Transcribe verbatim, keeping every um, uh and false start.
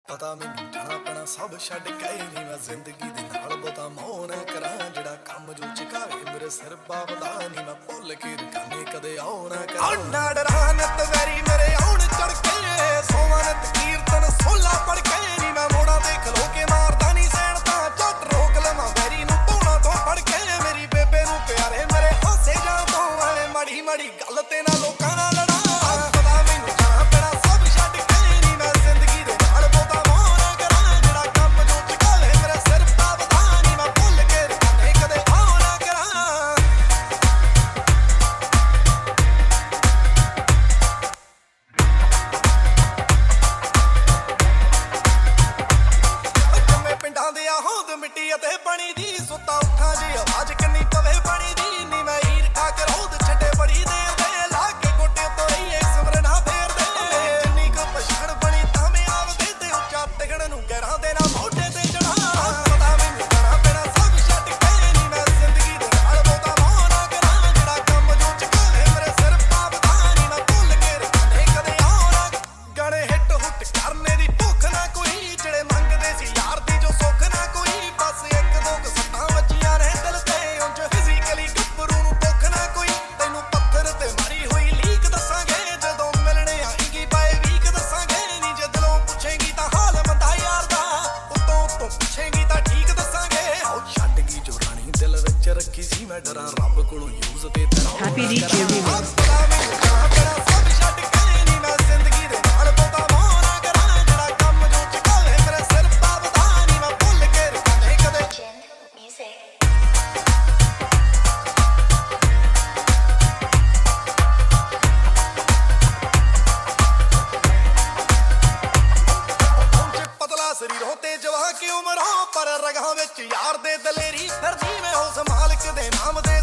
ਪਤਾ ਮੈਨੂੰ ਜਾਣਾ ਪੈਣਾ ਸਭ ਛੱਡ ਕੇ ਨਹੀਂ ਮੈਂ ਜ਼ਿੰਦਗੀ ਦੇ ਨਾਲ ਬਹੁਤਾ ਮੋਹ ਨਾ ਕਰਾਂ ਜਿਹੜਾ ਕੰਮ ਜੋ ਚਕਾਏ ਮੇਰੇ ਸਿਰ ਬਾਬਦਾ ਨਹੀਂ ਮੈਂ ਭੁੱਲ ਕੇ ਰਕਾਨੇ ਕਦੇ ਆਉ ਨਾ ਕਰਾਂ ਨਾ ਡਰਾਂ ਨਤ ਵੈਰੀ ਮੇਰੇ ਆਉਣ ਚੜ ਕੇ ਸੋਵਾਂ ਨਤ ਕੀਰਤਨ ਸੋਲਾ ਪੜ ਕੇ ਨਹੀਂ ਮੈਂ ਮੋੜਾਂ ਦੇ ਖਲੋ ਕੇ ਮਾਰਦਾ ਨਹੀਂ ਸੈਣ ਤਾਂ ਝੱਟ ਰੋਕ ਲਵਾਂ ਵੈਰੀ ਨੂੰ ਧੋਣਾ ਤੋਂ ਫੜ ਕੇ ਮੇਰੀ ਬੇਬੇ ਨੂੰ ਪਿਆਰੇ ਮੇਰੇ ਹਾਸੇ ਜਾਂ ਤੋਂ ਆਏ ਮਾੜੀ ਮਾੜੀ ਗੱਲ ਤੇ ਨਾ ਲੋਕਾਂ ਨਾਲ ਲੜਾਂ ਪਤਾ ਮੈਨੂੰ ਜਾਣਾ ਪੈਣਾ ਸਭ ਛੱਡ ਕੇ ਨਹੀਂ ਮੈਂ ਜ਼ਿੰਦਗੀ ਦੇ ਨਾਲ ਬਹੁਤਾ ਮੋਹ ਨਾ ਕਰਾਂ ਜਿਹੜਾ ਕੰਮ ਜੋ ਚਕਾਵੇ ਮੇਰੇ ਸਿਰ ਬਾਬਦਾ ਨਹੀਂ ਮੈਂ ਭੁੱਲ ਕੇ ਰਕਾਨੇ ਕਦੇ ਆਉ ਨਾ ਕਰਾਂ ਜੰਮੇ ਪਿੰਡਾਂ ਦੇ ਆ ਹੋਂਦ ਮਿੱਟੀ ਅਤੇ ਪਾਣੀ ਦੀ ਸੁੱਤਾ ਉੱਠਾਂ ਜੀ ਆਵਾਜ਼ ਕਿੰਨੀ ਪਵੇ ਪਾਣੀ ਦੀ ਨੀ ਮੈਂ ਹੀਰ ਖਾ ਕੇ ਰੋਦ ਛੱਡੇ ਬੜੀ ਦੇਰ ਦੇ ਲਾ ਕੇ ਗੋਟੇ ਤੋਂ ਰਹੀਏ ਸਿਮਰਨਾ ਫੇਰਦੇ ਜਿੰਨੀ ਕੁ ਪਛਾਣ ਬਣੀ ਤਾਂ ਮੈਂ ਆਵਦੇ ਤੇ ਉੱਚਾ ਟਿਕਣ ਨੂੰ ਗਹਿਰਾਂ ਦੇ ਨਾਲ ਮੋਢੇ ਤੇ ਚੜਾ ਪਤਾ ਮੈਨੂੰ ਜਾਣਾ ਪੈਣਾ ਸਭ ਛੱਡ ਕੇ ਨੀ ਮੈਂ ਜ਼ਿੰਦਗੀ ਦੇ ਨਾਲ ਬਹੁਤਾ ਮੋਹ ਨਾ ਕਰਾਂ ਜਿਹੜਾ ਕੰਮ ਜੋ ਚਕਾਵੇ ਮੇਰੇ ਸਿਰ ਬਾਬਦਾ ਨੀ ਮੈਂ ਭੁੱਲ ਕੇ ਰਕਾਨੇ ਕਦੇ ਆਉ ਨਾ ਗਾਣੇ ਹਿੱਟ ਹੁੱਟ ਕਰਨੇ ਦੀ ਭੁੱਖ ਨਾ ਕੋਈ ਜਿਹੜੇ ਮੰਗਦੇ ਸੀ ਯਾਰ ਦੀ ਜੋ ਸੁੱਖ ਨਾ ਕੋਈ ਬਸ ਇੱਕ ਦੋ ਕੁ ਸੱਟਾਂ ਵੱਜੀਆਂ ਨੇ ਦਿਲ ਤੇ ਉਂਝ ਫਿਜ਼ੀਕਲੀ ਗੱਭਰੂ ਨੂੰ ਭੁੱਖ ਨਾ ਕੋਈ ਤੈਨੂੰ ਪੱਥਰ ਤੇ ਮਾਰੀ ਹੋਈ ਲੀਕ ਦੱਸਾਂਗੇ ਜਦੋਂ ਮਿਲਣੇ ਆਏਗੀ ਬਾਏ ਵੀਕ ਦੱਸਾਂਗੇ ਨੀ ਜੇ ਦਿਲੋਂ ਪੁੱਛੇਗੀ ਤਾਂ ਹਾਲ ਬੰਦਾ ਯਾਰ ਦਾ ਉਤੋਂ ਉਤੋਂ ਪੁੱਛੇਗੀ ਤਾਂ ਠੀਕ ਦੱਸਾਂਗੇ ਉਹ ਛੱਡ ਗਈ ਜੋ ਰਾਣੀ ਦਿਲ ਵਿੱਚ ਰੱਖੀ ਸੀ ਮੈਂ ਡਰਾਂ ਰੱਬ ਕੋਲੋਂ ਯੂਜ਼ ਤੇ ਤੇਰਾ Happy D J Remix. ਪਤਾ ਮੈਨੂੰ ਜਾਣਾ ਪੈਣਾ ਸਭ ਛੱਡ ਕੇ ਨੀ ਮੈਂ ਜ਼ਿੰਦਗੀ ਦੇ ਨਾਲ ਬਹੁਤਾ ਮੋਹ ਨਾ ਕਰਾਂ ਜਿਹੜਾ ਕੰਮ ਜੋ ਚਕਾਵੇ ਮੇਰੇ ਸਿਰ ਬਾਬਦਾ ਨੀ ਮੈਂ ਭੁੱਲ ਕੇ ਰਕਾਨੇ ਕਦੇ Music. ਜੇ ਪਤਲਾ ਸਰੀਰ ਹੋ ਤੇ ਜਵਾ ਕਿ ਉਮਰ ਹੋ ਪਰ ਰਗਾਂ ਵਿੱਚ ਯਾਰ ਦੇ ਦਲੇਰੀ ਫਿਰਦੀ ਮੈਂ ਉਸ ਮਾਲਕ ਦੇ ਨਾਮ ਦੇ